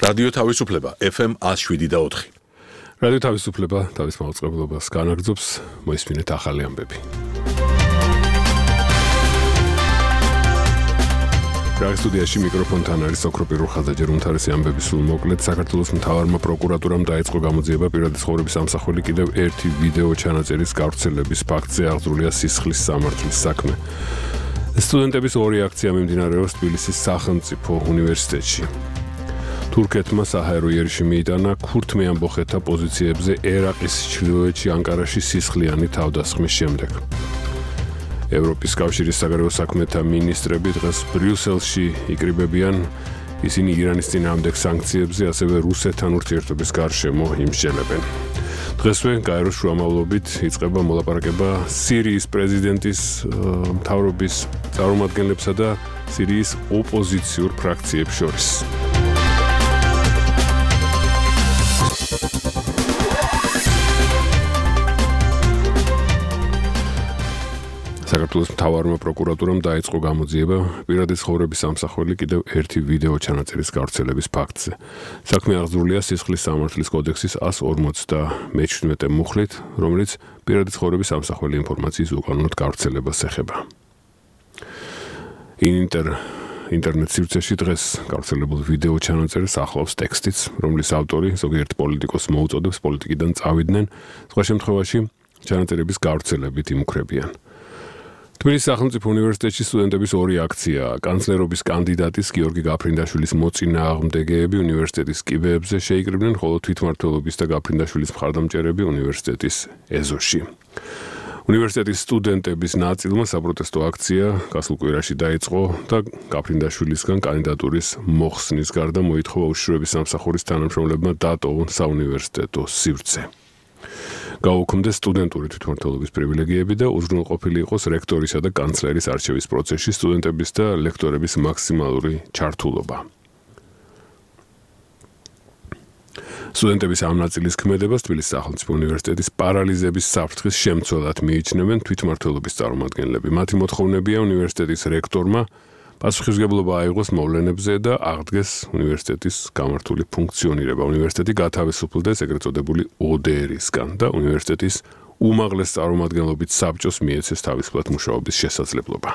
რადიო თავისუფლება FM 107.4. რადიო თავისუფლება თავის მაუწყებლობას განაგრძობს, მოისმინეთ ახალი ამბები. სტუდიაში მიკროფონთან არის ოქროპირ ხაზაჯერ უმთავრესი ამბები სულ მოკლედ. საქართველოს მთავარმა პროკურატურამ დაიწყო გამოძიება პირადი ცხოვრების ამსახველი კიდევ ერთი ვიდეო ჩანაწერის გავრცელების ფაქტზე. აღძრულია სისხლის სამართლის საქმე. სტუდენტების ორი აქცია მიმდინარეობს თბილისის სახელმწიფო უნივერსიტეტში. თურქეთმა საჰაერო იერიში მიიტანა ქურთმე ამბოხეთა პოზიციებზე ერაყის ჩრდილოეთში ანკარაში სისხლიანი თავდასხმის შემდეგ. ევროპის კავშირის საგარეო საქმეთა მინისტრები დღეს ბრიუსელში იკრიბებიან ისინი ირანის წინააღმდეგ სანქციებზე, ასევე რუსეთთან ურთიერთობის გარშემო იმსჯელებენ. დღესვე გაეროს შუამავლობით იწყება მოლაპარაკება სირიის პრეზიდენტის მთავრობის წარმომადგენლებსა და სირიის ოპოზიციურ ფრაქციებს შორის. საქართველოს მთავარმა პროკურატურამ დაიწყო გამოძიება პირადი ცხოვრების ამსახველი კიდევ ერთი ვიდეო ჩანაწერის გავრცელების ფაქტზე. საქმე აღძრულია სისხლის სამართლის კოდექსის 157 მუხლით, რომელიც პირადი ცხოვრების ამსახველი ინფორმაციის უკანონოდ გავრცელებას ეხება. ინტერნეტ სივრცეში დღეს გავრცელებულ ვიდეო ჩანაწერს ახლავს ტექსტიც, რომლის ავტორი ზოგიერთ პოლიტიკოს მოუწოდებს პოლიტიკიდან წავიდნენ, სხვა შემთხვევაში ჩანაწერების გავრცელებით იმუქრებიან. თბილისის სახელმწიფო უნივერსიტეტში სტუდენტების ორი აქციაა. კანცლერობის კანდიდატის გიორგი გაფრინდაშვილის მოწინააღმდეგეები უნივერსიტეტის კიბეებზე შეიკრიბნენ, ხოლო თვითმმართველობის და გაფრინდაშვილის მხარდამჭერები უნივერსიტეტის ეზოში. უნივერსიტეტის სტუდენტების ნაწილმა საპროტესტო აქცია გასულ კვირაში დაიწყო და გაფრინდაშვილისგან კანდიდატურის მოხსნის გარდა მოითხოვა უშიშროების სამსახურის თანამშრომლებმა დატოვონ საუნივერსიტეტო სივრცე. გაუქმდეს სტუდენტური თვითმმართველობის პრივილეგიები და უზრუნველყოფილი იყოს რექტორისა და კანცლერის არჩევის პროცესში სტუდენტების და ლექტორების მაქსიმალური ჩართულობა. სტუდენტების ამ ნაწილის ქმედებას თბილისის სახელმწიფო უნივერსიტეტის პარალიზების საფრთხის შემცველად მიიჩნევენ თვითმმართველობის წარმომადგენლები. მათი მოთხოვნებია უნივერსიტეტის რექტორმა პასუხისმგებლობა აიღოს მოვლენებზე და აღდგეს უნივერსიტეტის გამართული ფუნქციონირება. უნივერსიტეტი გათავისუფლდეს ეგრეთ წოდებული ODR-ისგან და უნივერსიტეტის უმაღლეს წარმომადგენლობით საბჭოს მიეცეს თავისუფლად მუშაობის შესაძლებლობა.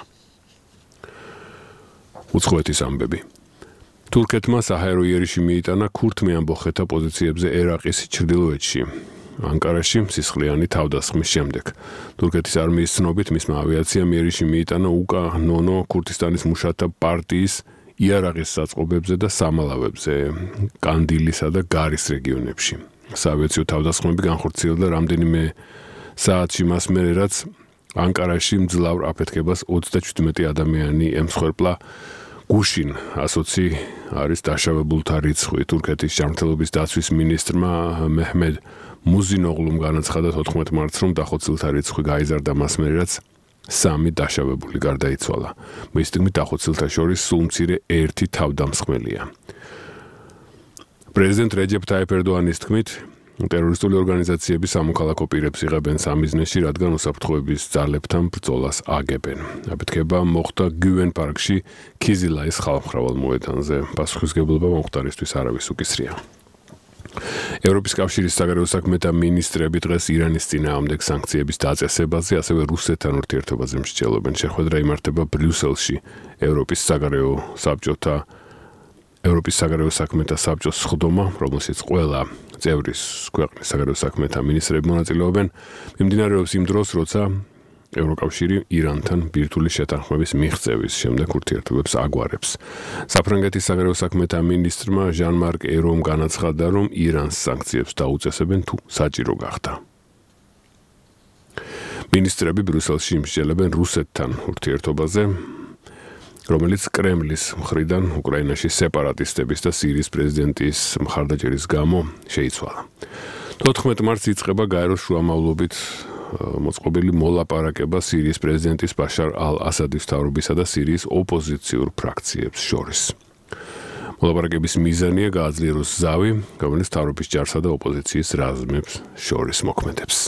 უცხოეთის ამბები. თურქეთმა საჰაერო იერიში მიიტანა ქურთმე ამბოხეთა პოზიციებზე ერაყის ჩრდილოეთში. ანკარაში სისხლიანი თავდასხმის შემდეგ. თურქეთის არმიის ცნობით მისმა ავიაციამ იერიში მიიტანა უკანონო ქურთისტანის მუშათა პარტიის იარაღის საწყობებზე და სამალავებზე კანდილისა და გარის რეგიონებში. საავიაციო თავდასხმები განხორციელდა რამდენიმე საათში მას მერე, რაც ანკარაში მძლავრ აფეთქებას 37 ადამიანი ემსხვერპლა. გუშინ 120 არის დაშავებულთა რიცხვი. თურქეთის ჯანმრთელობის დაცვის მინისტრმა მეჰმედ მუზინოღლუმ განაცხადა 14 მარტს, რომ დახოცილთა რიცხვი გაიზარდა მას მერე, რაც 3 დაშავებული გარდაიცვალა. მის თქმით, დახოცილთა შორის სულ მცირე ერთი თავდამსხმელია. პრეზიდენტ რეჯეფ ტაიპ ერდოანის თქმით, ტერორისტული ორგანიზაციები სამოქალაქო პირებს იღებენ სამიზნეში, რადგან უსაფრთხოების ძალებთან ბრძოლას აგებენ. აფეთქება მოხდა გიუენ პარკში ქიზილაის ხალხმრავალ მოედანზე. პასუხისმგებლობა მომხდარისთვის არავის უკისრია. ევროპის კავშირის საგარეო საქმეთა მინისტრები დღეს ირანის წინააღმდეგ სანქციების დაწესებაზე, ასევე რუსეთთან ურთიერთობაზე მსჯელობენ. შეხვედრა იმართება ბრიუსელში ევროპის საგარეო საქმეთა საბჭოს სხდომა, რომელშიც ყველა წევრის ქვეყნის საგარეო საქმეთა მინისტრები მონაწილეობენ. მიმდინარეობს იმ დროს, როცა ევროკავშირი ირანთან ბირთვული შეთანხმების მიღწევის შემდეგ ურთიერთობებს აგვარებს. საფრანგეთის საგარეო საქმეთა მინისტრმა ჟან-მარკ ერომ განაცხადა, რომ ირანს სანქციებს დაუწესებენ თუ საჭირო გახდა. მინისტრები ბრიუსელში იმსჯელებენ რუსეთთან ურთიერთობაზე, რომელიც კრემლის მხრიდან უკრაინაში სეპარატისტების და სირიის პრეზიდენტის მხარდაჭერის გამო შეიცვალა. 14 მარტს იწყება გაეროს შუამავლობით მოწყობილი მოლაპარაკება სირიის პრეზიდენტის ბაშარ ალ-ასადის მთავრობისა და სირიის ოპოზიციურ ფრაქციებს შორის. მოლაპარაკების მიზანია გააძლიეროს ზავი, რომელიც მთავრობის ჯარსა და ოპოზიციის რაზმებს შორის მოქმედებს.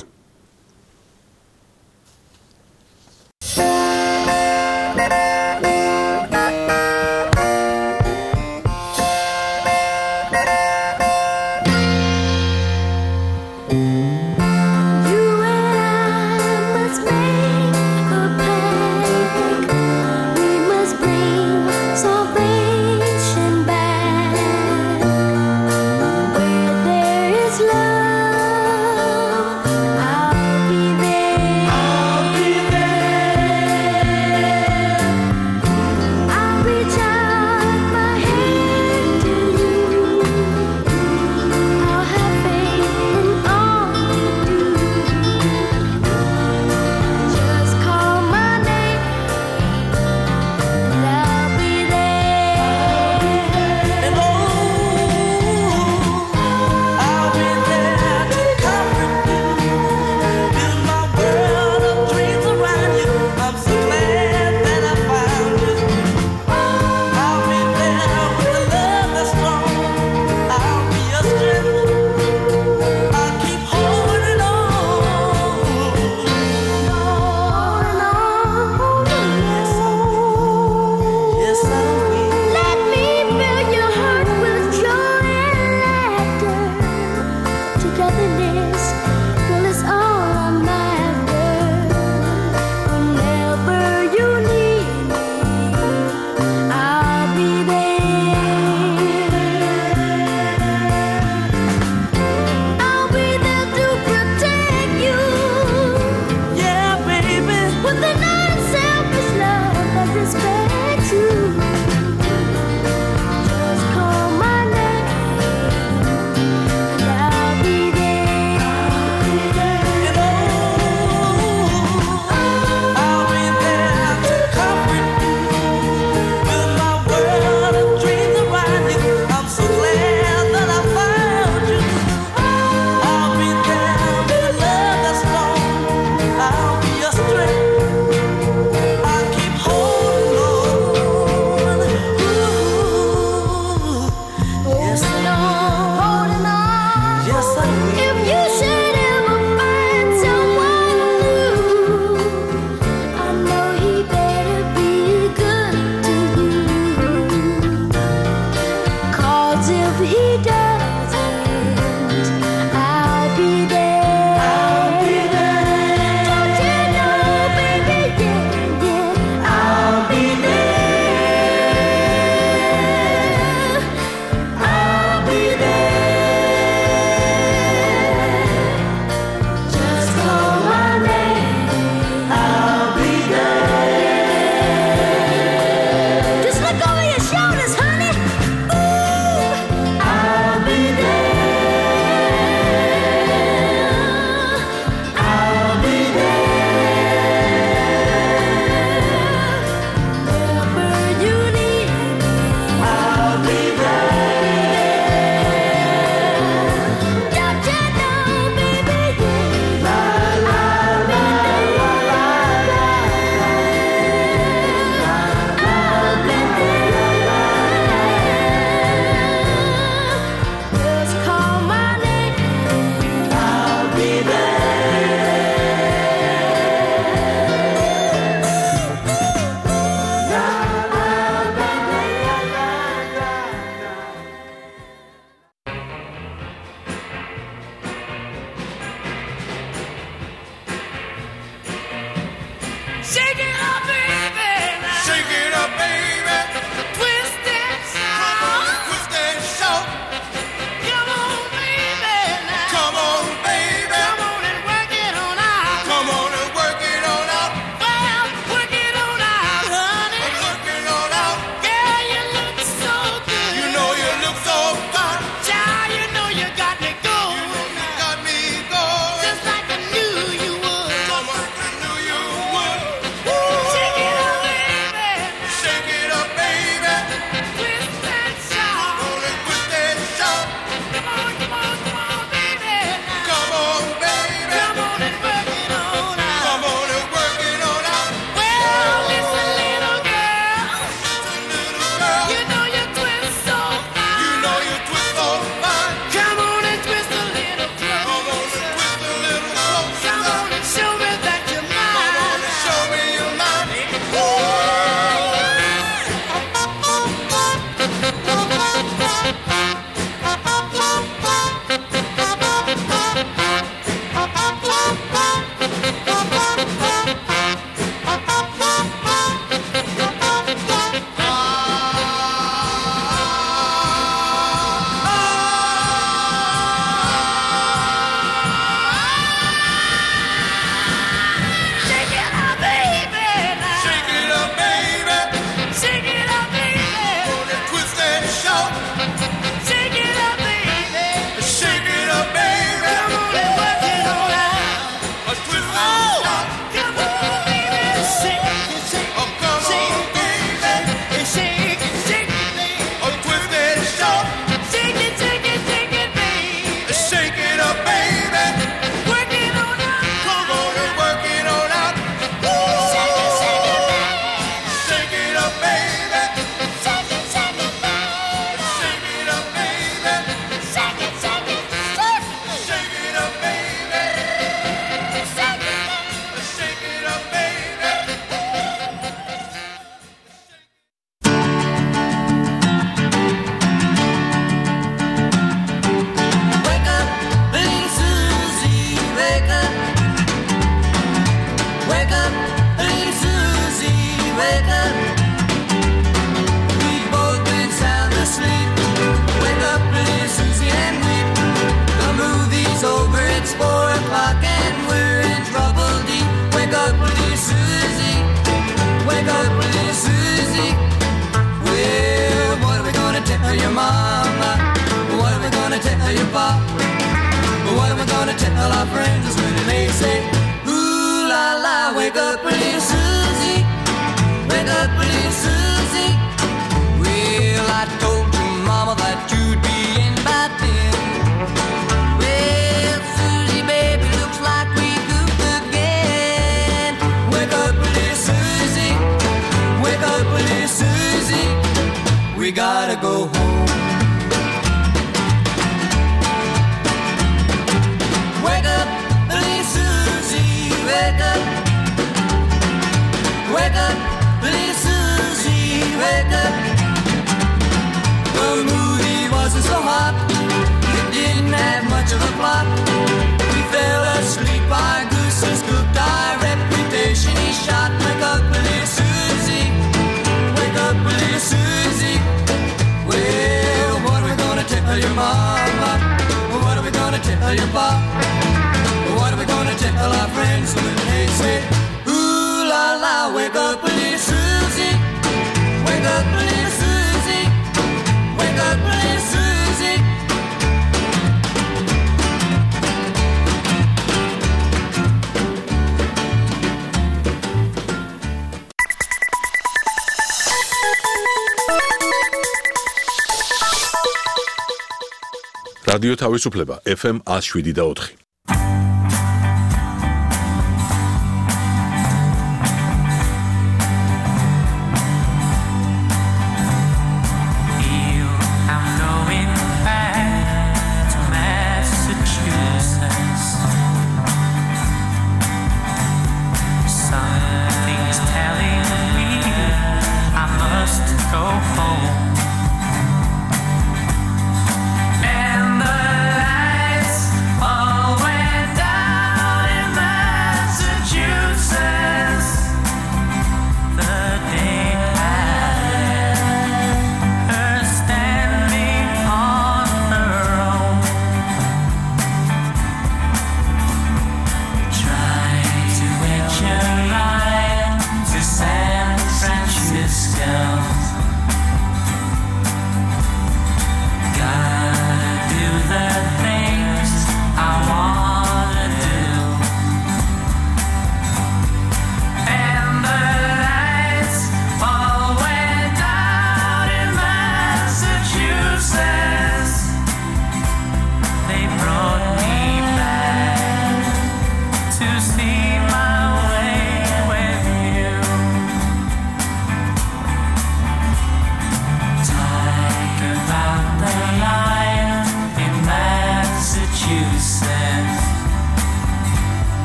რადიო თავისუფლება FM 107.4. And the lights always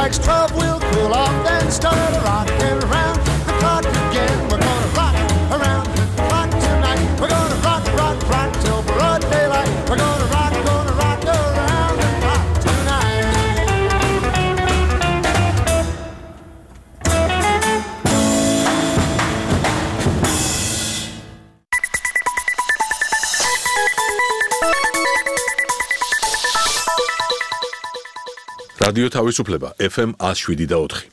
strikes 12, we'll cool off, then start rocking around the clock again. We're gonna rock around the clock tonight. We're gonna rock, rock, rock till broad daylight. We're gonna rock around the clock tonight. რადიო თავისუფლება FM 107.4.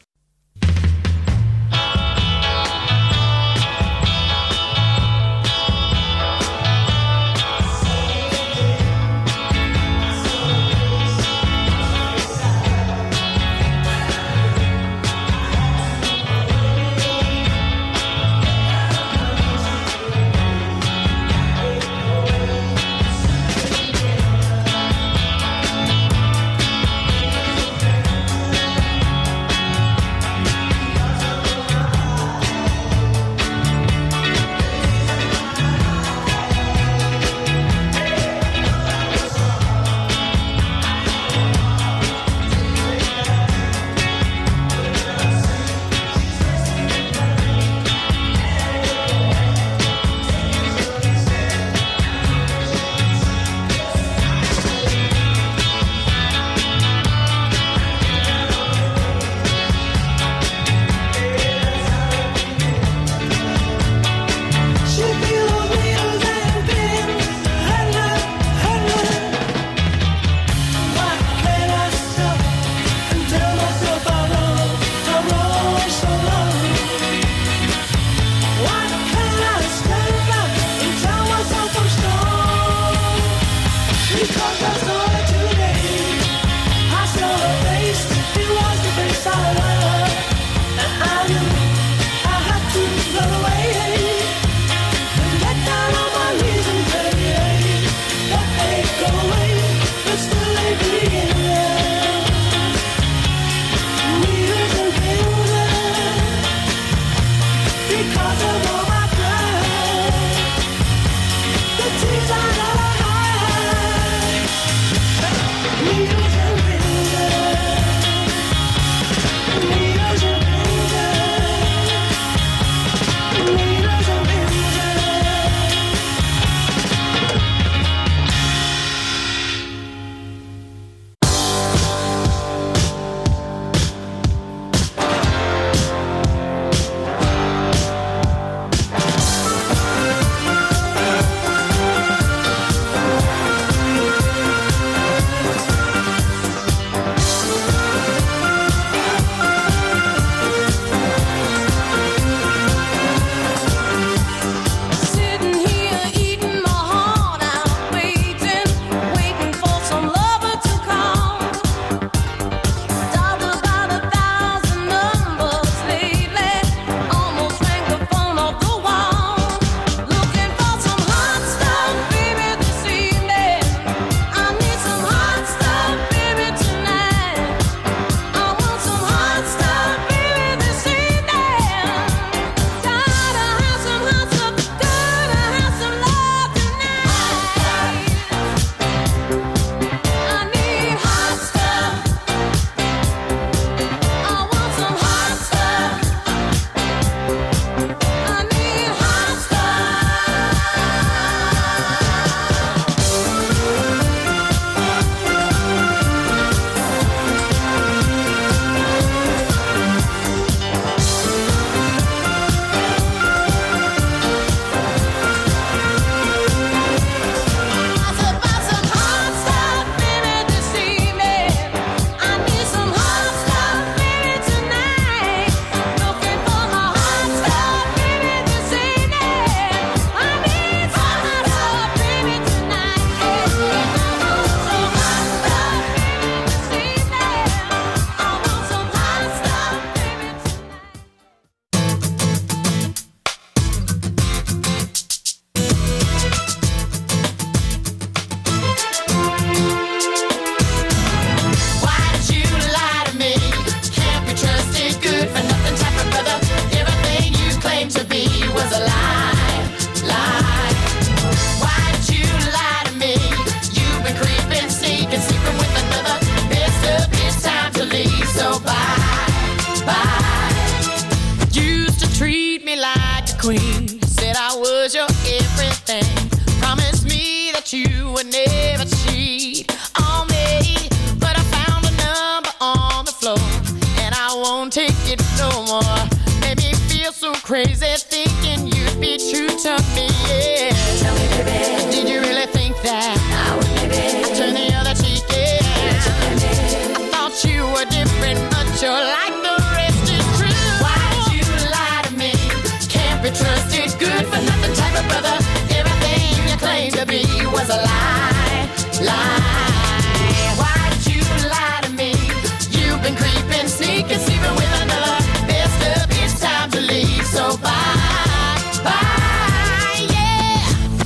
won't take it no more. Made me feel so crazy thinking you'd be true to me. Yeah. Tell me, baby, did you really think that I would, baby? I turned the other cheek, yeah. I thought you were different, but you're like the rest is true. Why'd you lie to me? Can't be trusted, good for nothing type of brother. Everything you claimed to be was a lie, lie. Why'd you lie to me? You've been creeping, sneaking, sleeping with another. Best of it's time to leave, so bye, bye, yeah.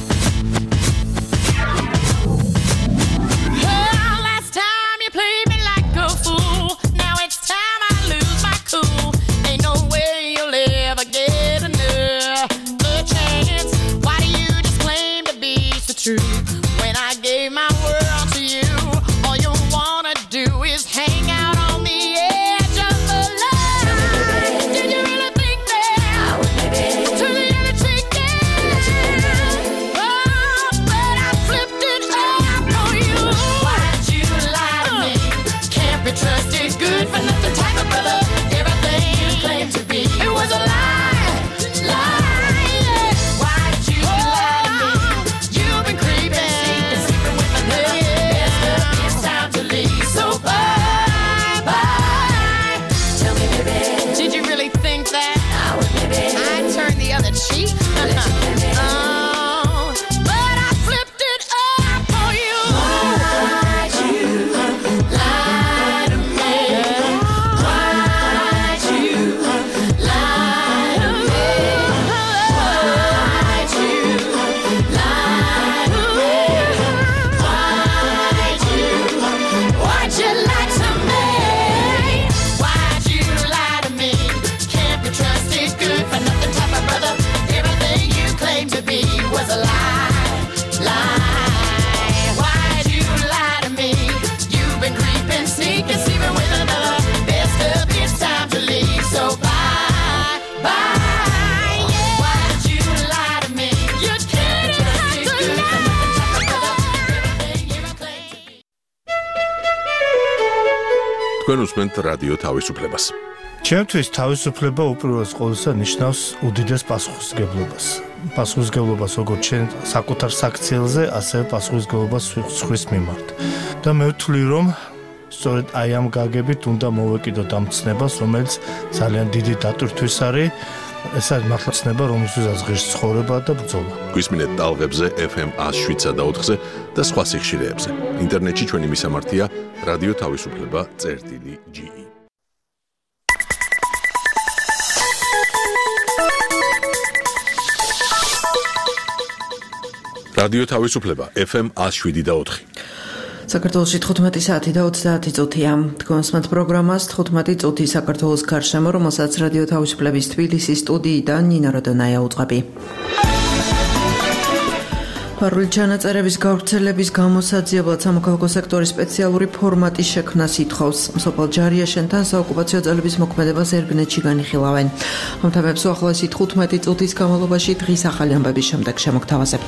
Oh, last time you played me like a fool. Now it's time I lose my cool. Ain't no way you'll ever get another chance. Why do you just claim to be so true? When I gave my world to you, all you wanna do is hang out on the edge of the line. Did you really think that I would, baby? Turn the other cheek, yeah. Oh, but I flipped it up on you. Why'd you lie to me? Can't be trusted, good for nothing type of brother. Everything you claimed to be, it was a lie, lie, yeah. Why'd you lie to me? You've been creeping, sleeping with another. Best of it's time to leave, so bye, bye. Tell me, baby, did you really think that I would, baby? I'd turn the other cheek? Oh, but I flipped it up on you. Why'd you lie to me? Why'd you lie to me? Why'd you lie to me? Why'd you lie to me? Why'd you lie to me? Can't be trusted, good for nothing type of brother. Everything you claimed to be was a lie, lie. Why'd you lie to me? You've been creeping, sneaking, sleeping with another. Best of it's time to leave, so bye, bye, yeah. Why'd you lie to me? You didn't have to lie. თქვენ უსმენთ რადიო თავისუფლებას. ჩემთვის თავისუფლება უპირველეს ყოვლისა ნიშნავს უდიდეს პასუხისმგებლობას. პასუხისმგებლობას როგორც ჩვენ საკუთარ საქციელზე, ასევე პასუხისმგებლობას სხვის მიმართ. და მე ვთვლი, რომ სწორედ აი ამ გაგებით უნდა მოვეკიდოთ ამ ცნებას, რომელიც ძალიან დიდი დატვირთვის არის. ეს არის მართლა ცნება, რომელსაც ღირს ცხოვრება და ბრძოლა. გვისმინეთ ტალღებზე FM 107.4-ზე და სხვა სიხშირეებზე. ინტერნეტში ჩვენი მისამართია რადიო თავისუფლება.ge. რადიო თავისუფლება FM 107.4. საქართველოში 15 საათი და 30 წუთია. თქვენსმათ პროგრამას 15 წუთი საქართველოს გარშემო, რომელსაც რადიო თავისუფლების თბილისის სტუდიიდან ნინა როდონაია უწყები. ფარული ჩანაწერების გავრცელების გამოსაძიებლად სამოქალაქო სექტორის სპეციალური ფორმატის შექმნას ითხოვს. მსოფლ ჯარიაშენთან საოკუპაციო ძალების მოქმედებას ერგნეთში განიხილავენ. ამ თემებს უახლოესი 15 წუთის განმავლობაში დღის ახალი ამბების შემდეგ შემოგთავაზებთ.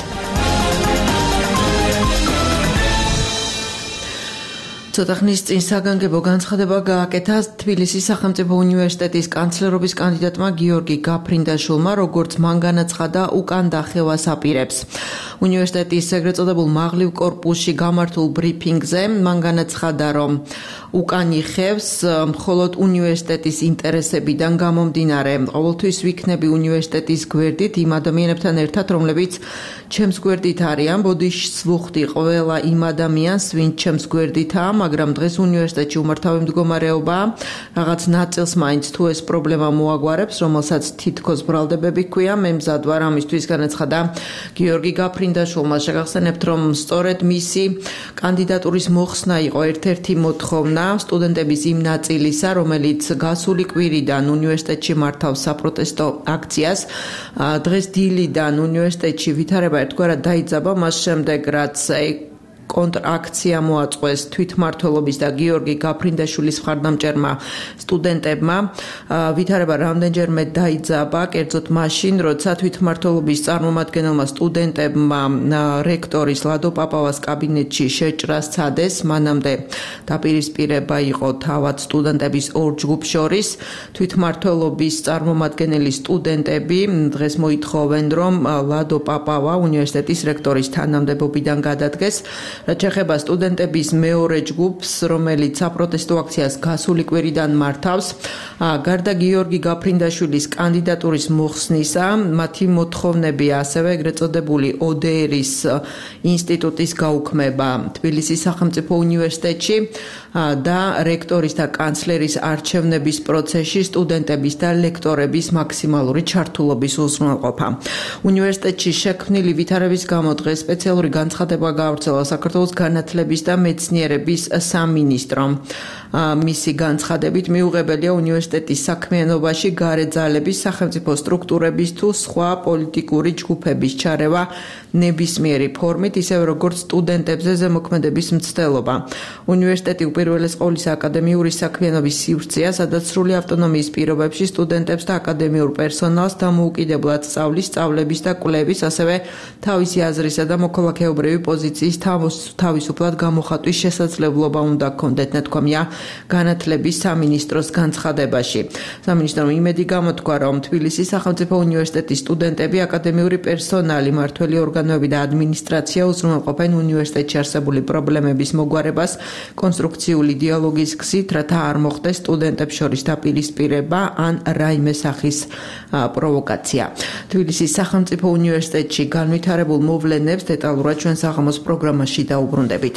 ცოტა ხნის წინ საგანგებო განცხადება გააკეთა თბილისის სახელმწიფო უნივერსიტეტის კანცლერობის კანდიდატმა გიორგი გაფრინდაშვილმა, როგორც მან განაცხადა, უკან დახევას აპირებს. უნივერსიტეტის ეგრეთ წოდებულ მაღლივ კორპუსში გამართულ ბრიფინგზე მან განაცხადა, რომ უკან იხევს მხოლოდ უნივერსიტეტის ინტერესებიდან გამომდინარე. ყოველთვის ვიქნები უნივერსიტეტის გვერდით იმ ადამიანებთან ერთად, რომლებიც ჩემს გვერდით არიან. ბოდიშს ვუხდი ყველა იმ ადამიანს, ვინც ჩემს გვერდითაა, მაგრამ დღეს უნივერსიტეტში უმართავი მდგომარეობა რაღაც ნაწილს მაინც თუ ეს პრობლემა მოაგვარებს, რომელსაც თითქოს ბრალდებები ჰქვია. მე მზად ვარ ამისთვის, განაცხადა გიორგი გაფრინდაშვილმა. შეგახსენებთ, რომ სწორედ მისი კანდიდატურის მოხსნა იყო ერთ-ერთი მოთხოვნა სტუდენტების იმ ნაწილისა, რომელიც გასული კვირიდან უნივერსიტეტში მართავს საპროტესტო აქციას. დღეს დილიდან უნივერსიტეტში ვითარება ერთგვარად დაიძაბა, მას შემდეგ რაც კონტრაქცია მოაწყვეს თვითმმართველობის და გიორგი გაფრინდაშვილის მხარდამჭერმა სტუდენტებმა. ვითარება რამდენჯერმე დაიძაბა, კერძოდ მაშინ, როცა თვითმმართველობის წარმომადგენელმა სტუდენტებმა რექტორის ლადო პაპავას კაბინეტში შეჭრა სცადეს. მანამდე დაპირისპირება იყო თავად სტუდენტების ორ ჯგუფს შორის. თვითმმართველობის წარმომადგენელი სტუდენტები დღეს მოითხოვენ, რომ ლადო პაპავა უნივერსიტეტის რექტორის თანამდებობიდან გადადგეს. რაც შეეხება სტუდენტების მეორე ჯგუფს, რომელიც საპროტესტო აქციას გასული კვირიდან მართავს, გარდა გიორგი გაფრინდაშვილის კანდიდატურის მოხსნისა, მათი მოთხოვნები ასევე ეგრეთ წოდებული ODR-ის ინსტიტუტის გაუქმება თბილისის სახელმწიფო უნივერსიტეტში და რექტორის და კანცლერის არჩევნების პროცესში სტუდენტების და ლექტორების მაქსიმალური ჩართულობის უზრუნველყოფა. უნივერსიტეტში შექმნილი ვითარების გამო დღეს სპეციალური განცხადება გაავრცელა საქართველოს განათლების და მეცნიერების სამინისტრომ. მისი განცხადებით მიუღებელია უნივერსიტეტის საქმიანობაში გარე ძალების, სახელმწიფო სტრუქტურების თუ სხვა პოლიტიკური ჯგუფების ჩარევა ნებისმიერი ფორმით, ისევე როგორც სტუდენტებზე ზემოქმედების მცდელობა. უნივერსიტეტი უპირველეს ყოვლისა აკადემიური საქმიანობის სივრცეა, სადაც სრული ავტონომიის პირობებში სტუდენტებს და აკადემიურ პერსონალს დამოუკიდებლად სწავლის, სწავლების და კვლევის, ასევე თავისი აზრისა და მოქალაქეობრივი პოზიციის თავისუფლად გამოხატვის შესაძლებლობა უნდა ჰქონდეთ, ნათქვამია განათლების სამინისტროს განცხადებაში. სამინისტრომ იმედი გამოთქვა, რომ თბილისის სახელმწიფო უნივერსიტეტის სტუდენტები, აკადემიური პერსონალი, მმართველი ორგანოები და ადმინისტრაცია უზრუნველყოფენ უნივერსიტეტში არსებული პრობლემების მოგვარებას კონსტრუქციული დიალოგის გზით, რათა არ მოხდეს სტუდენტებს შორის დაპირისპირება ან რაიმე სახის პროვოკაცია. თბილისის სახელმწიფო უნივერსიტეტში განვითარებულ მოვლენებს დეტალურად ჩვენ საღამოს პროგრამაში დაუბრუნდებით.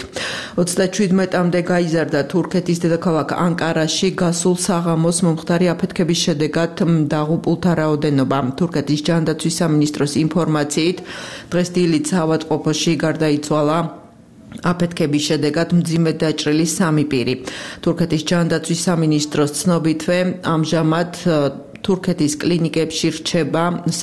37-მდე გაიზარდა თურქეთის დედაქალაქ ანკარაში გასულ საღამოს მომხდარი აფეთქების შედეგად დაღუპულთა რაოდენობა. თურქეთის ჯანდაცვის სამინისტროს ინფორმაციით დღეს დილით საავადმყოფოში გარდაიცვალა აფეთქების შედეგად მძიმედ დაჭრილი 3 პირი. თურქეთის ჯანდაცვის სამინისტროს ცნობითვე ამჟამად თურქეთის კლინიკებში რჩება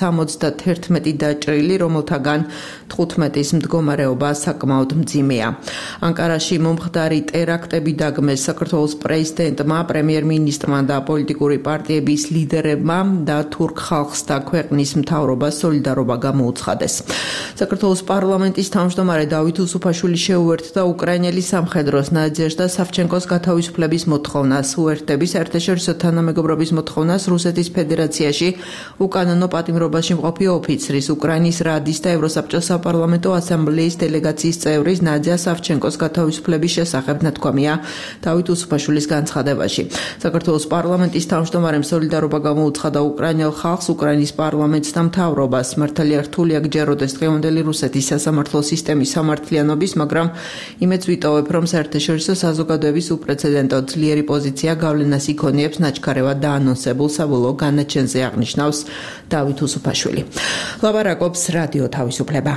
71 დაჭრილი, რომელთაგან 15-ის მდგომარეობა საკმაოდ მძიმეა. ანკარაში მომხდარი ტერაქტები დაგმეს საქართველოს პრეზიდენტმა, პრემიერ-მინისტრმა და პოლიტიკური პარტიების ლიდერებმა და თურქ ხალხს და ქვეყნის მთავრობას სოლიდარობა გამოუცხადეს. საქართველოს პარლამენტის თავმჯდომარე დავით უსუფაშვილი შეუერთდა უკრაინელი სამხედროს ნადეჟდა სავჩენკოს გათავისუფლების მოთხოვნას, უერთდების საერთაშორისო თანამეგობრობის მოთხოვნას რუსეთის ფედერაციაში უკანონო პატიმრობაში მყოფი ოფიცრის, უკრაინის რადის და ევროსაბჭოს საპარლამენტო ასამბლეის დელეგაციის წევრის ნადია სავჩენკოს გათავისუფლების შესახებ, ნათქვამია დავით უსუფაშვილის განცხადებაში. საქართველოს პარლამენტის თავმჯდომარემ სოლიდარობა გამოუცხადა უკრაინელ ხალხს, უკრაინის პარლამენტს და მთავრობას. მართალია რთული აგჯეროდეს დღევანდელი რუსეთის სასამართლო სისტემის სამართლიანობის, მაგრამ იმედს ვიტოვებ, რომ საერთაშორისო საზოგადოების უპრეცედენტო ძლიერი პოზიცია გავლენას იქონიებს ნაჩქარევად დაანონსებულ საბოლოო განაჩენზე, აღნიშნავს დავით უსუფაშვილი. ლაპარაკობს რადიო თავისუფლება.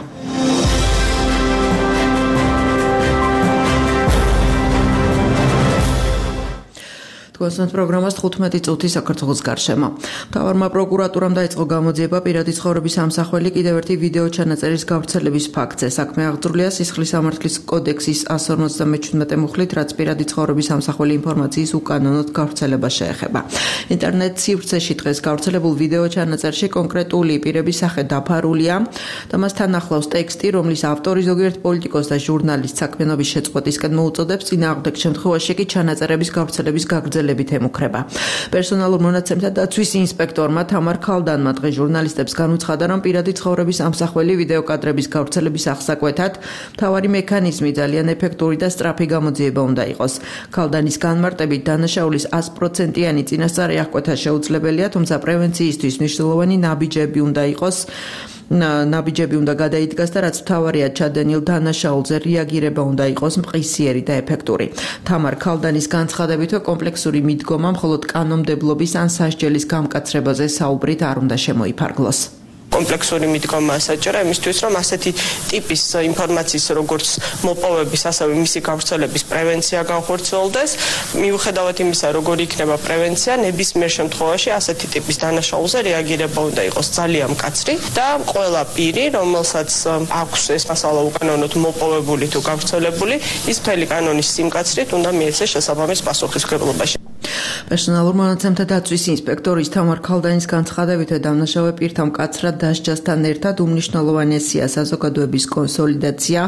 კონსტანტ პროგრამას 15 წუთი საქართველოს გარშემო. მთავარმა პროკურატურამ დაიწყო გამოძიება პირადი ცხოვრების ამსახველი კიდევ ერთი ვიდეო ჩანაწერის გავრცელების ფაქტზე. საქმე აღძრულია სისხლის სამართლის კოდექსის 157 მუხლით, რაც პირადი ცხოვრების ამსახველი ინფორმაციის უკანონოდ გავრცელებას შეეხება. ინტერნეტ სივრცეში დღეს გავრცელებულ ვიდეო ჩანაწერში კონკრეტული პირების სახე დაფარულია და მასთან ახლავს ტექსტი, რომლის ავტორი ზოგიერთ პოლიტიკოს და ჟურნალისტ საქმიანობის შეწყვეტისკენ მოუწოდებს, წინააღმდეგ შემთხვევაში კი ჩანაწერების გავრცელების გაგრძელებას ემუქრება. პერსონალურ მონაცემთა დაცვის ინსპექტორმა თამარ ქალდანმა დღეს ჟურნალისტებს განუცხადა, რომ პირადი ცხოვრების ამსახველი ვიდეო კადრების გავრცელების აღსაკვეთად მთავარი მექანიზმი ძალიან ეფექტური და სწრაფი გამოძიება უნდა იყოს. ქალდანის განმარტებით დანაშაულის 100%-იანი წინასწარი აღკვეთა შეუძლებელია, თუმცა პრევენციისთვის მნიშვნელოვანი ნაბიჯები უნდა იყოს. ნაბიჯები უნდა გადაიდგას და რაც მთავარია ჩადენილ დანაშაულზე რეაგირება უნდა იყოს მყისიერი და ეფექტური. თამარ ქალდანის განცხადებითვე კომპლექსური მიდგომა მხოლოდ კანონმდებლობის ან სასჯელის გამკაცრებაზე საუბრით არ უნდა შემოიფარგლოს. კომპლექსური მიდგომა საჭირო იმისთვის, რომ ასეთი ტიპის ინფორმაციის როგორც მოპოვების, ასევე მისი გავრცელების პრევენცია განხორციელდეს. მიუხედავად იმისა, როგორი იქნება პრევენცია, ნებისმიერ შემთხვევაში ასეთი ტიპის დანაშაულზე რეაგირება უნდა იყოს ძალიან მკაცრი და ყველა პირი, რომელსაც აქვს ეს მასალა უკანონოდ მოპოვებული თუ გავრცელებული, ის მთელი კანონის სიმკაცრით უნდა მიეცეს შესაბამის პასუხისმგებლობაში. პერსონალურ მონაცემთა დაცვის ინსპექტორის თამარ ქალდანის განცხადებით, დამნაშავე პირთა მკაცრად დასჯასთან ერთად უმნიშვნელოვანესია საზოგადოების კონსოლიდაცია,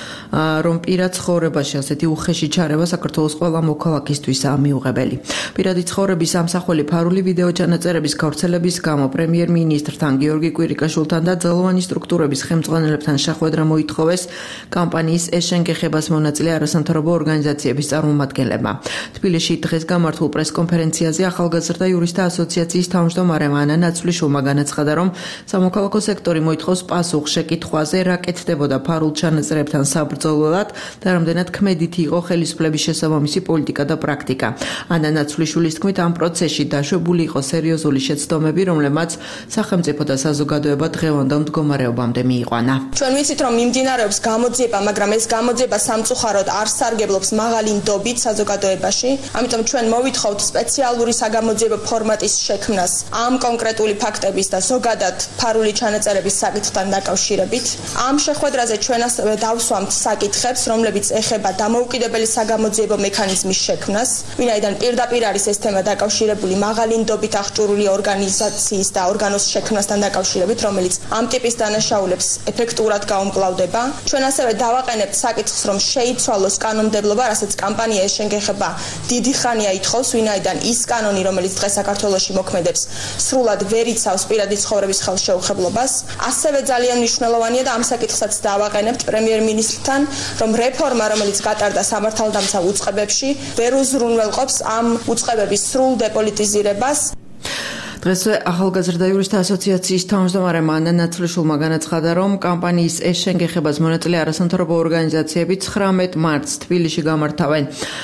რომ პირად ცხოვრებაში ასეთი უხეში ჩარევა საქართველოს ყველა მოქალაქისთვისაა მიუღებელი. პირადი ცხოვრების ამსახველი ფარული ვიდეო ჩანაწერების გავრცელების გამო პრემიერ-მინისტრთან გიორგი კვირიკაშვილთან და ძალოვანი სტრუქტურების ხელმძღვანელებთან შეხვედრა მოითხოვეს კამპანიის ეშენგეხებას მონაწილე არასამთავრობო ორგანიზაციების წარმომადგენლებმა. თბილისში დღეს გამართულ პრესკონფერენციაზე ახალგაზრდა იურისტთა ასოციაციის თავმჯდომარე ანა ნაცვლიშვილმა განაცხადა, რომ სამოქალაქო სექტორი მოითხოვს პასუხს შეკითხვაზე, რა კეთდებოდა ფარულ ჩანაწერებთან საბრძოლველად და რამდენად ქმედითი იყო ხელისუფლების შესაბამისი პოლიტიკა და პრაქტიკა. ანა ნაცვლიშვილის თქმით, ამ პროცესში დაშვებული იყო სერიოზული შეცდომები, რომლებმაც სახელმწიფო და საზოგადოება დღევანდელ მდგომარეობამდე მიიყვანა. ჩვენ ვიცით, რომ მიმდინარეობს გამოძიება, მაგრამ ეს გამოძიება სამწუხაროდ არ სარგებლობს მაღალი ნდობით საზოგადოებაში. ამიტომ ჩვენ მოვითხოვთ სპეციალური საგამოძიებო ფორმატის შექმნას ამ კონკრეტული ფაქტების და ზოგადად ფარული ჩანაწერების საკითხთან დაკავშირებით. ამ შეხვედრაზე ჩვენ ასევე დავსვამთ საკითხებს, რომლებიც ეხება დამოუკიდებელი საგამოძიებო მექანიზმის შექმნას, ვინაიდან პირდაპირ არის ეს თემა დაკავშირებული მაღალი ნდობით აღჭურვილი ორგანიზაციის და ორგანოს შექმნასთან დაკავშირებით, რომელიც ამ ტიპის დანაშაულებს ეფექტურად გაუმკლავდება. ჩვენ ასევე დავაყენებთ საკითხს, რომ შეიცვალოს კანონმდებლობა, რასაც კამპანია ეშენგეხება დიდი ხანია ითხოვს, ვინაიდან ის კანონი, რომელიც დღეს საქართველოში მოქმედებს, სრულად ვერ იცავს პირადი ცხოვრების ხელშეუხებლობას. ასევე ძალიან მნიშვნელოვანია და ამ საკითხსაც დავაყენებთ პრემიერ-მინისტრთან, რომ რეფორმა, რომელიც გატარდა სამართალდამცავ უწყებებში, ვერ უზრუნველყოფს ამ უწყებების სრულ დეპოლიტიზირებას. დღესვე ახალგაზრდა იურისტთა ასოციაციის თავმჯდომარე ანა ნაცვლიშვილმა განაცხადა, რომ კამპანიის ეშენგეხებას მონაწილე არასამთავრობო ორგანიზაციები 19 მარტს თბილისში გამართავენ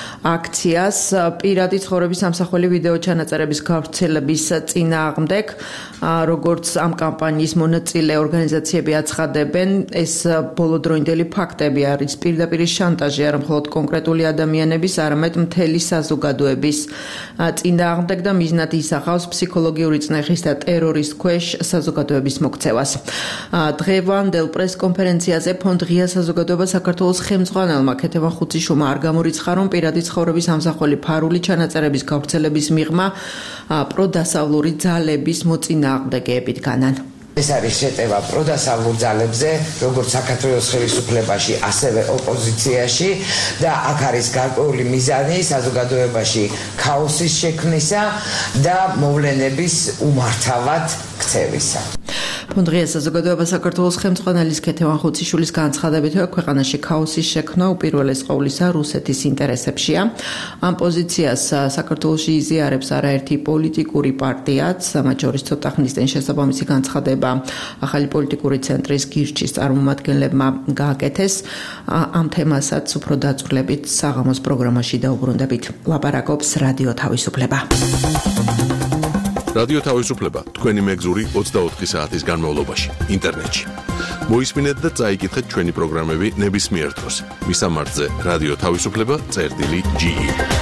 აქციას პირადი ცხოვრების ამსახველი ვიდეო ჩანაწერების გავრცელების წინააღმდეგ. როგორც ამ კამპანიის მონაწილე ორგანიზაციები აცხადებენ, ეს ბოლოდროინდელი ფაქტები არის პირდაპირ შანტაჟი არა მხოლოდ კონკრეტული ადამიანების, არამედ მთელი საზოგადოების წინააღმდეგ და მიზნად ისახავს ფსიქოლოგიური წნეხის და ტერორის ქვეშ საზოგადოების მოქცევას. დღევანდელ პრესკონფერენციაზე ფონდ ღია საზოგადოება საქართველოს ხელმძღვანელმა ქეთევან ხუციშვილმა არ გამორიცხა, რომ პირადი ცხოვრების ამსახველი ფარული ჩანაწერების გავრცელების მიღმა პროდასავლური ძალების მოწინააღმდეგეებით განან. ეს არის შეტევა პროდასავლურ ძალებზე, როგორც საქართველოს ხელისუფლებაში, ასევე ოპოზიციაში და აქ არის გარკვეული მიზანი საზოგადოებაში ქაოსის შექმნისა და მოვლენების უმართავად ქცევისა. ფონდ ღია საზოგადოება საქართველოს ხელმძღვანელის ქეთევან ხუციშვილის განცხადებით, ქვეყანაში ქაოსის შექმნა უპირველეს ყოვლისა რუსეთის ინტერესებშია. ამ პოზიციას საქართველოში იზიარებს არაერთი პოლიტიკური პარტიაც, მათ შორის ცოტა ხნის წინ შესაბამისი განცხადება ახალი პოლიტიკური ცენტრის გირჩის წარმომადგენლებმა გააკეთეს. ამ თემასაც უფრო დაწვრილებით საღამოს პროგრამაში დაუბრუნდებით. ლაპარაკობს რადიო თავისუფლება. რადიო თავისუფლება თქვენი მეგზური 24 საათის განმავლობაში ინტერნეტში. მოისმინეთ და წაიკითხეთ ჩვენი პროგრამები ნებისმიერ დროს. მისამართზე რადიო თავისუფლება.ge.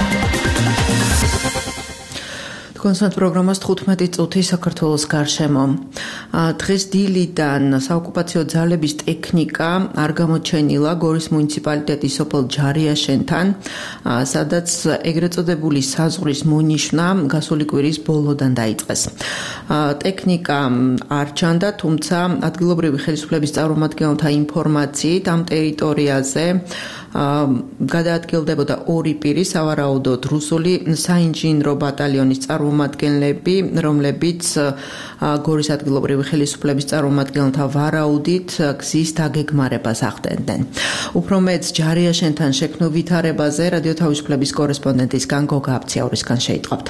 კონსერტ პროგრამას 15 წუთი საქართველოს გარშემო. დღეს დილიდან საოკუპაციო ძალების ტექნიკა არ გამოჩენილა გორის მუნიციპალიტეტის სოფელ ჯარიაშენთან, სადაც ეგრეთ წოდებული საზღვრის მონიშნა გასული კვირის ბოლოდან დაიწყეს. ტექნიკა არ ჩანდა, თუმცა ადგილობრივი ხელისუფლების წარმომადგენელთა ინფორმაციით ამ ტერიტორიაზე გადაადგილდებოდა 2 პირი, სავარაუდოდ რუსული საინჟინრო ბატალიონის წარმომადგენლები, რომლებიც გორის ადგილობრივი ხელისუფლების წარმომადგენელთა ვარაუდით გზის დაგეგმარებას ახდენდნენ. უფრო მეტს ჯარიაშენთან შექმნილ ვითარებაზე რადიო თავისუფლების კორესპონდენტისგან გოგა აბციაურისგან შეიტყობთ.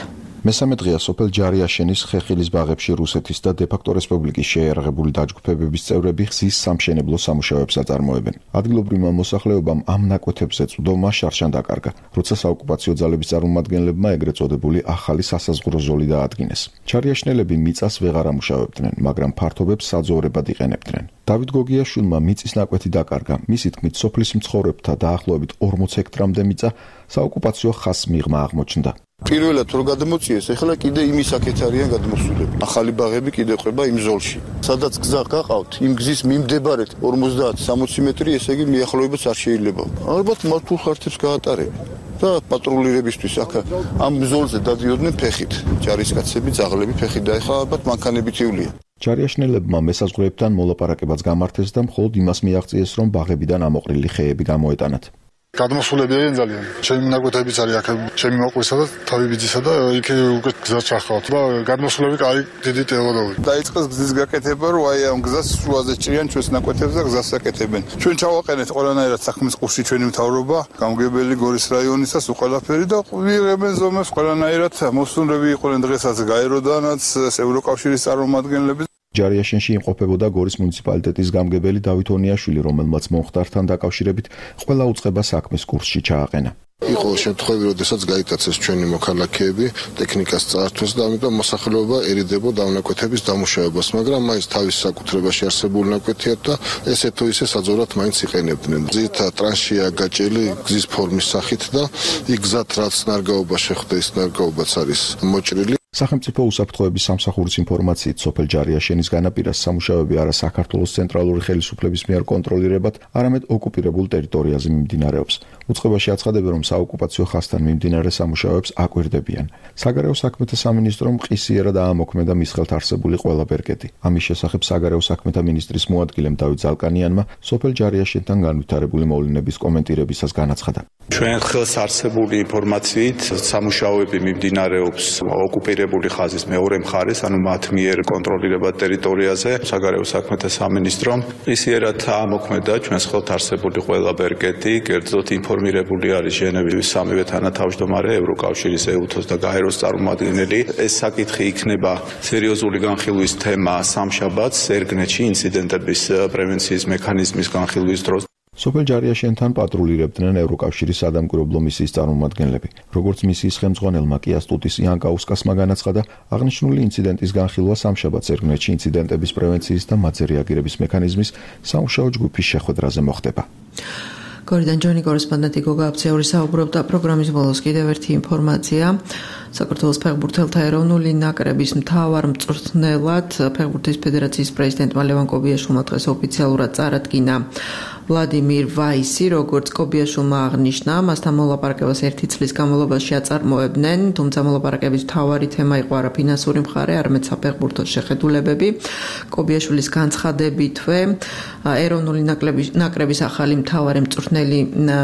მესამე დღეა სოფელ ჯარიაშენის ხეხილის ბაღებში რუსეთის და დე-ფაქტო რესპუბლიკის შეიარაღებული დაჯგუფებების წევრები ხსის სამშენებლო სამუშაოებს აწარმოებენ. ადგილობრივმა მოსახლეობამ ამ ნაკვეთებზე წვდომა შარშან დაკარგა, როცა საოკუპაციო ძალების წარმომადგენლებმა ეგრეთ წოდებული ახალი სასაზღვრო ზოლი დაადგინეს. ჯარიაშნელები მიწას ვეღარ ამუშავებდნენ, მაგრამ ფართობებს საძოვრებად იყენებდნენ. დავით გოგიაშვილმა მიწის ნაკვეთი დაკარგა. მისი თქმით, სოფლის მცხოვრებთა დაახლოებით 40 ჰექტრამდე მიწა საოკუპაციო ხაზს მიღმა აღმოჩნდა. პირველად რო გადმოწიეს, ეხლა კიდე იმის აქეთ არიან გადმოსულები. ახალი ბაღები კიდე ყვება იმ ზოლში. სადაც გზა გაყავთ, იმ გზის მიმდებარედ 50-60 მეტრი, ესე იგი მიახლოებაც არ შეიძლება. ალბათ მართულ ხართებს გაატარებენ. და პატრულირებისთვის აქ ამ ზოლზე დადიოდნენ ფეხით. ჯარისკაცები, ძაღლები ფეხით და ეხლა ალბათ მანქანებით ივლია. ჯარიაშნელებმა მესაზღვრეებთან მოლაპარაკებაც გამართეს და მხოლოდ იმას მიაღწიეს, რომ ბაღებიდან ამოყრილი ხეები გამოეტანათ. გადმოსულები არიან ძალიან. ჩემი ნაკვეთებიც არის აქ, ჩემი მოყვისა და თავი ბიძისა და იქ უკვე გზა ჩახავთ. და გადმოსულები კაი დიდი ტელოდოვი. დაიწყეს გზის გაკეთება, რომ აი ამ გზას შუაზე ჭრიან ჩვენს ნაკვეთებს და გზას აკეთებენ. ჩვენ ჩავაყენეთ ყველანაირად საქმის კურსში ჩვენი მთავრობა, გამგებელი გორის რაიონისას უყალაფერი და ვიღებენ ზომებს ყველანაირად მოსუნრები იყვნენ დღესაც გაეროდანაც ევროკავშირის წარმომადგენლები. ჯარიაშენში იმყოფებოდა გორის მუნიციპალიტეტის გამგებელი დავით ონიაშვილი, რომელმაც მომხდართან დაკავშირებით ყველა უწყება საქმის კურსში ჩააყენა. იყო შემთხვევები, როდესაც გაიტაცეს ჩვენი მოქალაქეები ტექნიკას წაართვეს და ამიტომ მოსახლეობა ერიდებოდა ამ ნაკვეთების დამუშავებას, მაგრამ მაინც თავის საკუთრებაში არსებული ნაკვეთია და ესე თუ ისე საძოვრად მაინც იყენებდნენ. ძირითადად ტრანშია გაჭრილი გზის ფორმის სახით და იქ გზად რაც ნარგაობა შეხვდა, ის ნარგაობაც არის მოჭრილი. სახელმწიფო უსაფრთხოების სამსახურის ინფორმაციით, სოფელ ჯარიაშენის განაპირას სამუშაოები არა საქართველოს ცენტრალური ხელისუფლების მიერ კონტროლირებად, არამედ ოკუპირებულ ტერიტორიაზე მიმდინარეობს. უწყებაში აცხადებენ, რომ საოკუპაციო ხაზთან მიმდინარე სამუშაოებს აკვირდებიან. საგარეო საქმეთა სამინისტრომ ყისიერად აამოქმედა მის ხელთ არსებული ყველა ბერკეტი. ამის შესახებ საგარეო საქმეთა მინისტრის მოადგილემ დავით ზალკანიანმა სოფელ ჯარიაშენთან განვითარებული მოვლენების კომენტირებისას განაცხადა. ჩვენ ხელს არსებული ინფორმაციით სამუშაოები მიმდინარეობს ოკუპირებული ხაზის მეორე მხარეს, ანუ მათ მიერ კონტროლირებად ტერიტორიაზე. საგარეო საქმეთა სამინისტრომ ყისიერად აამოქმედა ჩვენს ხელთ არსებული ყველა ბერკეტი, კერძოდ ინფორმირებული არის ჟენევის სამივე თანათავმჯდომარე, ევროკავშირის EUTOS და გაეროს წარმომადგენელი. ეს საკითხი იქნება სერიოზული განხილვის თემა სამშაბათს ერგნეთში ინციდენტების პრევენციის მექანიზმის განხილვის დროს. სოფელ ჯარიაშენთან პატრულირებდნენ ევროკავშირის სადამკვირვებლო მისიის წარმომადგენლები. როგორც მისიის ხელმძღვანელმა კი ასტუტის იანკაუსკასმა განაცხადა, აღნიშნული ინციდენტის განხილვა სამშაბათს ერგნეთში ინციდენტების პრევენციის და მათზე რეაგირების მექანიზმის სამუშაო ჯგუფის შეხვედრაზე მოხდება. გორიდან ჯონი კორესპონდენტი გოგა აფციური საუბრობდა. პროგრამის ბოლოს კიდევ ერთი ინფორმაცია. საქართველოს ფეხბურთელთა ეროვნული ნაკრების მთავარ მწვრთნელად ფეხბურთის ფედერაციის პრეზიდენტმა ლევან კობიაშვილმა დღეს ოფიციალურად წარადგინა ვლადიმირ ვაისი, როგორც კობიაშვილმა აღნიშნა, მასთან მოლაპარაკებას 1 წლის განმავლობაში აწარმოებდნენ, თუმცა მოლაპარაკების მთავარი თემა იყო არა ფინანსური მხარე, არამედ საფეხბურთო შეხედულებები. კობიაშვილის განცხადებითვე ეროვნული ნაკრების ახალი მთავარი მწვრთნელი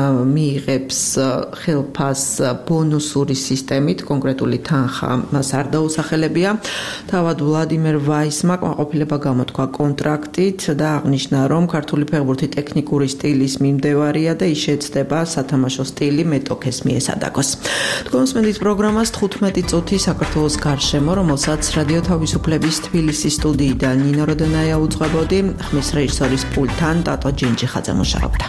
მიიღებს ხელფას ბონუსური სისტემით, კონკრეტული თანხა მას არ დაუსახელებია. თავად ვლადიმერ ვაისმა კმაყოფილება გამოთქვა კონტრაქტით და აღნიშნა, რომ ქართული ფეხბურთი ტექნიკური სტილის მიმდევარია და ის შეცდება სათამაშო სტილი მეტოქეს მიესადაგოს. თქვენ მსმენთ პროგრამას 15 წუთი საქართველოს გარშემო, რომელსაც რადიო თავისუფლების თბილისის სტუდიიდან ნინო როდენაია უძღვებოდი, ხმის რეჟისორის პულტთან ტატო ჯინჯიხაძე მუშაობდა.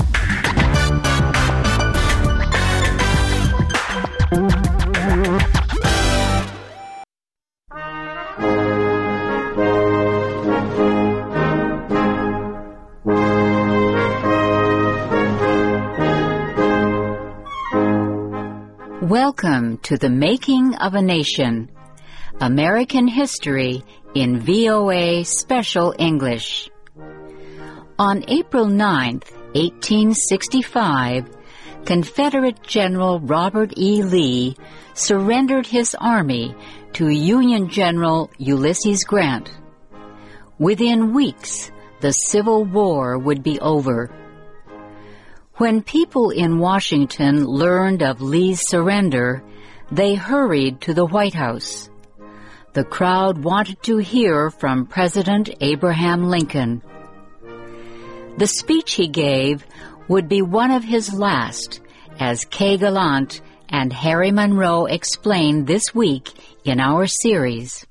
Welcome to the Making of a Nation, American History in VOA Special English. On April 9, 1865, Confederate General Robert E. Lee surrendered his army to Union General Ulysses Grant. Within weeks, the Civil War would be over. When people in Washington learned of Lee's surrender, they hurried to the White House. The crowd wanted to hear from President Abraham Lincoln. The speech he gave would be one of his last, as Kay Gallant and Harry Monroe explained this week in our series.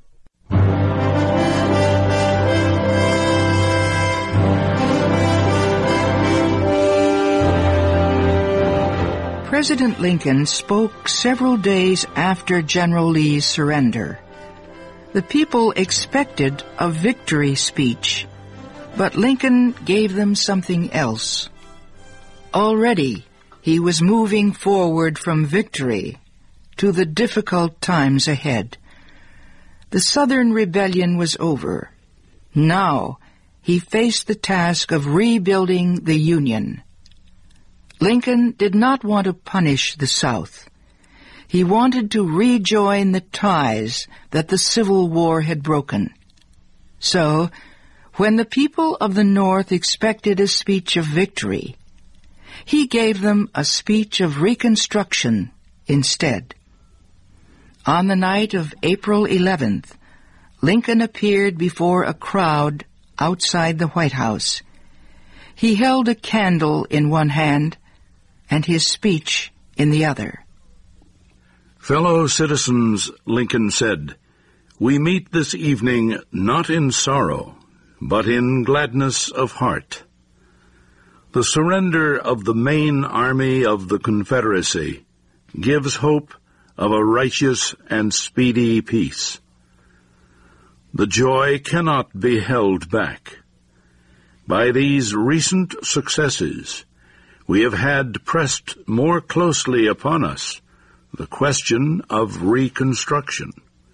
President Lincoln spoke several days after General Lee's surrender. The people expected a victory speech, but Lincoln gave them something else. Already, he was moving forward from victory to the difficult times ahead. The Southern Rebellion was over. Now, he faced the task of rebuilding the Union. Lincoln did not want to punish the South. He wanted to rejoin the ties that the Civil War had broken. So, when the people of the North expected a speech of victory, he gave them a speech of reconstruction instead. On the night of April 11th, Lincoln appeared before a crowd outside the White House. He held a candle in one hand and his speech in the other. Fellow citizens, Lincoln said, we meet this evening not in sorrow, but in gladness of heart. The surrender of the main army of the Confederacy gives hope of a righteous and speedy peace. The joy cannot be held back. By these recent successes, we have had pressed more closely upon us the question of Reconstruction.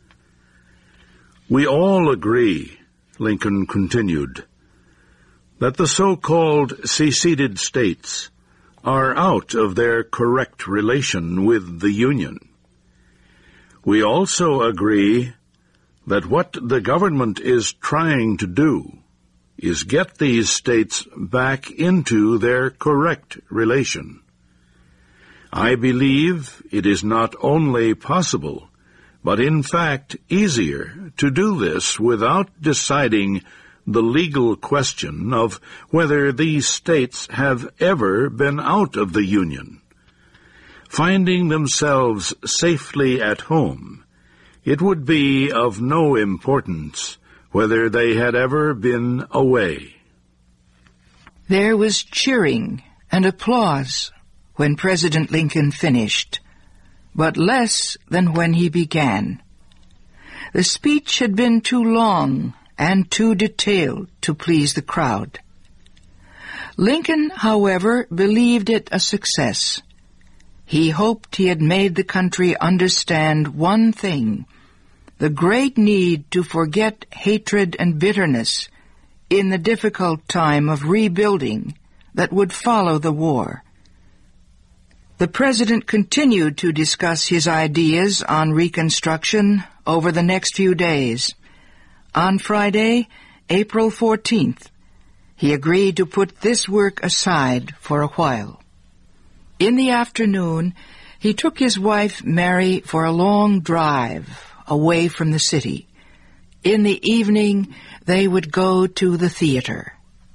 We all agree, Lincoln continued, that the so-called seceded states are out of their correct relation with the Union. We also agree that what the government is trying to do is get these states back into their correct relation. I believe it is not only possible, but in fact easier to do this without deciding the legal question of whether these states have ever been out of the Union. Finding themselves safely at home, it would be of no importance whether they had ever been away. There was cheering and applause when President Lincoln finished, but less than when he began. The speech had been too long and too detailed to please the crowd. Lincoln, however, believed it a success. He hoped he had made the country understand one thing: the great need to forget hatred and bitterness in the difficult time of rebuilding that would follow the war. The President continued to discuss his ideas on Reconstruction over the next few days. On Friday, April 14th, he agreed to put this work aside for a while. In the afternoon, he took his wife Mary for a long drive away from the city. In the evening, they would go to the theater.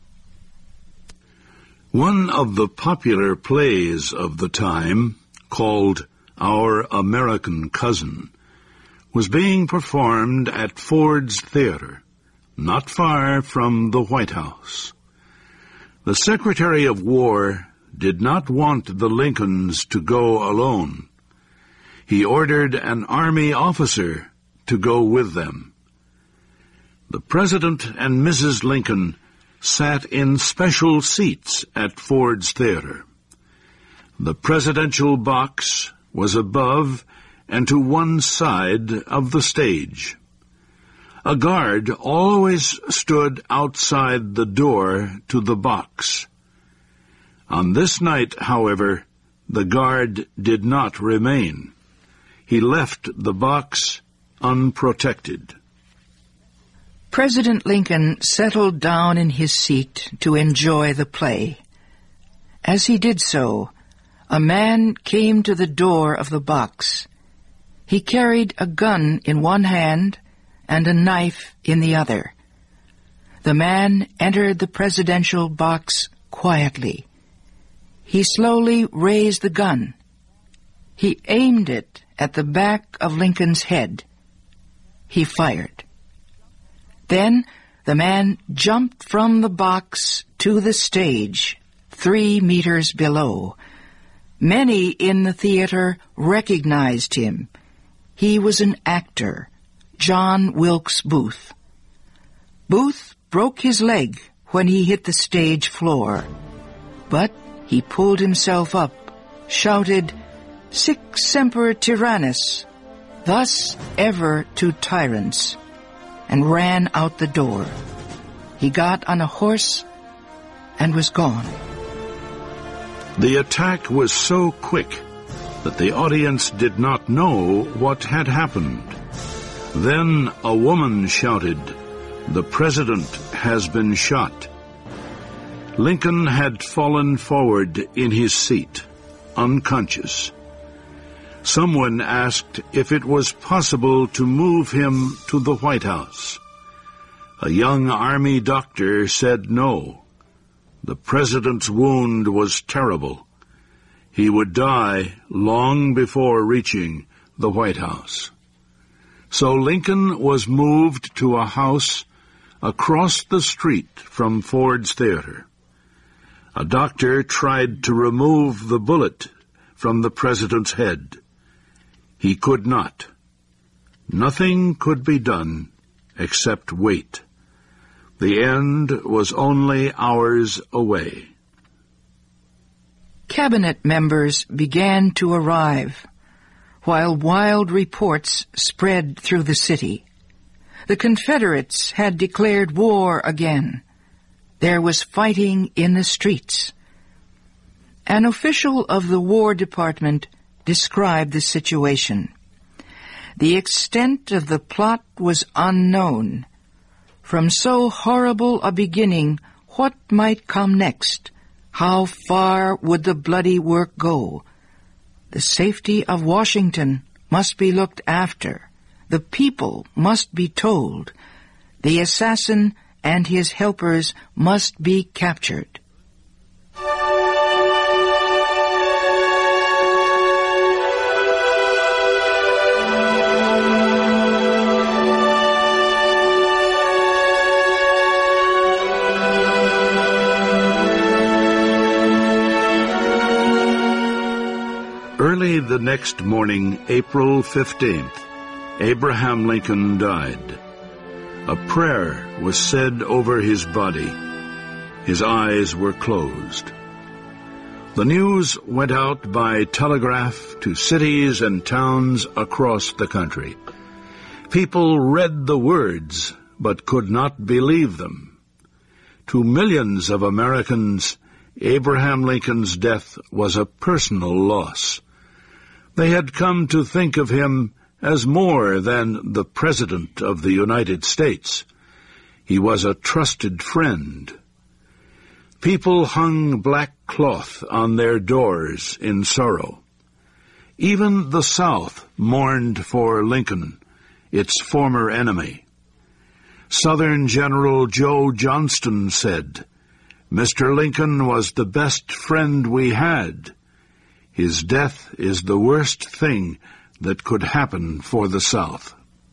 One of the popular plays of the time, called Our American Cousin, was being performed at Ford's Theater, not far from the White House. The Secretary of War did not want the Lincolns to go alone. He ordered an Army officer to go with them. The President and Mrs. Lincoln sat in special seats at Ford's Theater. The presidential box was above and to one side of the stage. A guard always stood outside the door to the box. On this night, however, the guard did not remain. He left the box unprotected. President Lincoln settled down in his seat to enjoy the play. As he did so, a man came to the door of the box. He carried a gun in one hand and a knife in the other. The man entered the presidential box quietly. He slowly raised the gun. He aimed it at the back of Lincoln's head. He fired. Then the man jumped from the box to the stage, 3 meters below. Many in the theater recognized him. He was an actor, John Wilkes Booth. Booth broke his leg when he hit the stage floor, but he pulled himself up, shouted, "Sic semper tyrannis," thus ever to tyrants, and ran out the door. He got on a horse and was gone. The attack was so quick that the audience did not know what had happened. Then a woman shouted, "The president has been shot." Lincoln had fallen forward in his seat, unconscious. Someone asked if it was possible to move him to the White House. A young Army doctor said no. The president's wound was terrible. He would die long before reaching the White House. So Lincoln was moved to a house across the street from Ford's Theater. A doctor tried to remove the bullet from the president's head. He could not. Nothing could be done except wait. The end was only hours away. Cabinet members began to arrive, while wild reports spread through the city. The Confederates had declared war again. There was fighting in the streets. An official of the War Department described the situation. The extent of the plot was unknown. From so horrible a beginning, what might come next? How far would the bloody work go? The safety of Washington must be looked after. The people must be told. The assassin and his helpers must be captured. Early the next morning, April 15th, Abraham Lincoln died. A prayer was said over his body. His eyes were closed. The news went out by telegraph to cities and towns across the country. People read the words, but could not believe them. To millions of Americans, Abraham Lincoln's death was a personal loss. They had come to think of him as more than the President of the United States. He was a trusted friend. People hung black cloth on their doors in sorrow. Even the South mourned for Lincoln, its former enemy. Southern General Joe Johnston said, "Mr. Lincoln was the best friend we had. His death is the worst thing that could happen for the South."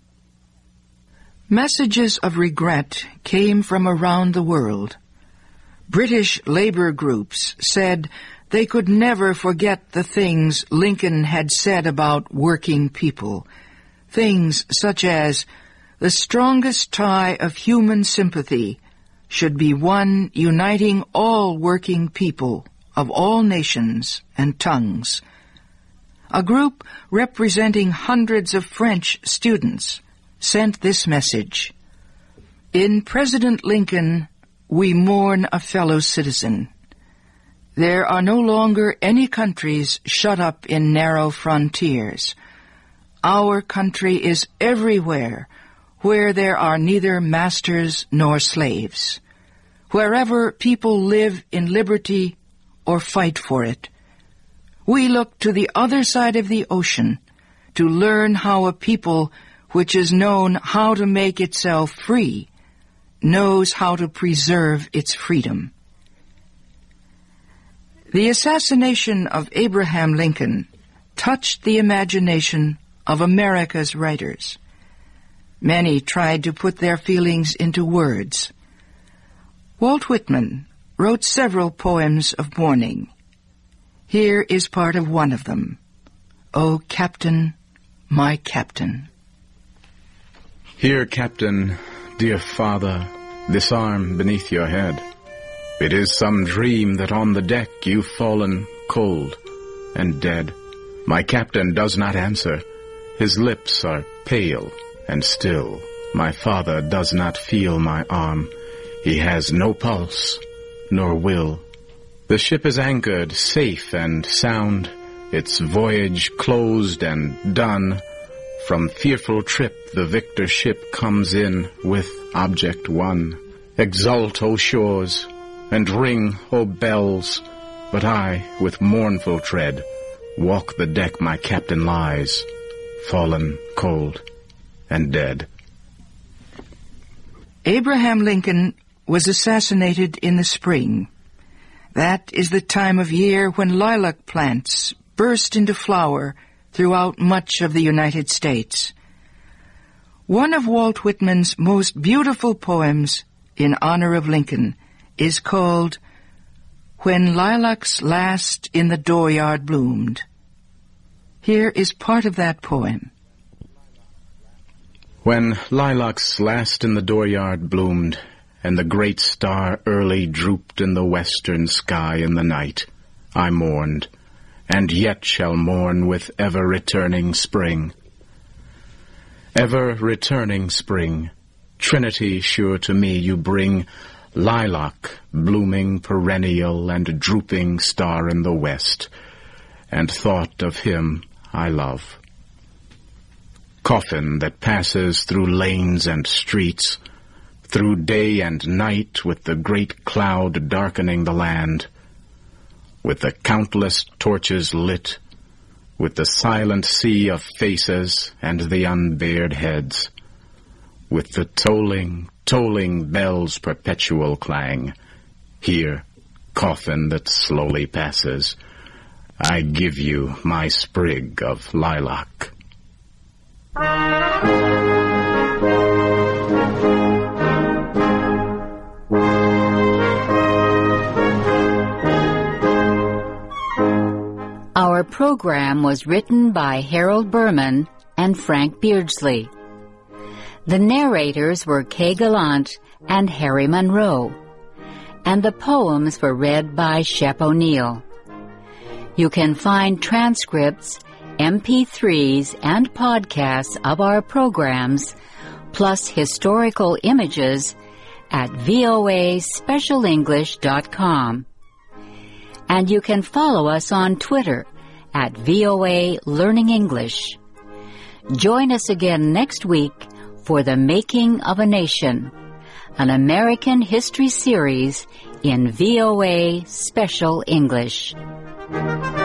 Messages of regret came from around the world. British labor groups said they could never forget the things Lincoln had said about working people. Things such as, the strongest tie of human sympathy should be one uniting all working people of all nations and tongues. A group representing hundreds of French students sent this message: "In President Lincoln, we mourn a fellow citizen. There are no longer any countries shut up in narrow frontiers. Our country is everywhere where there are neither masters nor slaves, wherever people live in liberty or fight for it. We look to the other side of the ocean to learn how a people which has known how to make itself free knows how to preserve its freedom." The assassination of Abraham Lincoln touched the imagination of America's writers. Many tried to put their feelings into words. Walt Whitman wrote several poems of mourning. Here is part of one of them. "O Captain, my Captain." Here, Captain, dear father, this arm beneath your head. It is some dream that on the deck you've fallen cold and dead. My captain does not answer. His lips are pale and still. My father does not feel my arm. He has no pulse nor will. The ship is anchored safe and sound, its voyage closed and done. From fearful trip the victor ship comes in with object won. Exult, O shores, and ring, O bells, but I, with mournful tread, walk the deck my captain lies, fallen cold and dead. Abraham Lincoln was assassinated in the spring. That is the time of year when lilac plants burst into flower throughout much of the United States. One of Walt Whitman's most beautiful poems in honor of Lincoln is called "When Lilacs Last in the Dooryard Bloomed." Here is part of that poem. When lilacs last in the dooryard bloomed, and the great star early drooped in the western sky in the night, I mourned, and yet shall mourn with ever-returning spring. Ever-returning spring, Trinity sure to me you bring, lilac, blooming perennial and drooping star in the west, and thought of him I love. Coffin that passes through lanes and streets, through day and night with the great cloud darkening the land, with the countless torches lit, with the silent sea of faces and the unbared heads, with the tolling, tolling bells' perpetual clang. Here, coffin that slowly passes, I give you my sprig of lilac. Our program was written by Harold Berman and Frank Beardsley. The narrators were Kay Gallant and Harry Monroe, and the poems were read by Shep O'Neill. You can find transcripts, MP3s, and podcasts of our programs, plus historical images, at voaspecialenglish.com. And you can follow us on Twitter at VOA Learning English. Join us again next week for The Making of a Nation, an American history series in VOA Special English.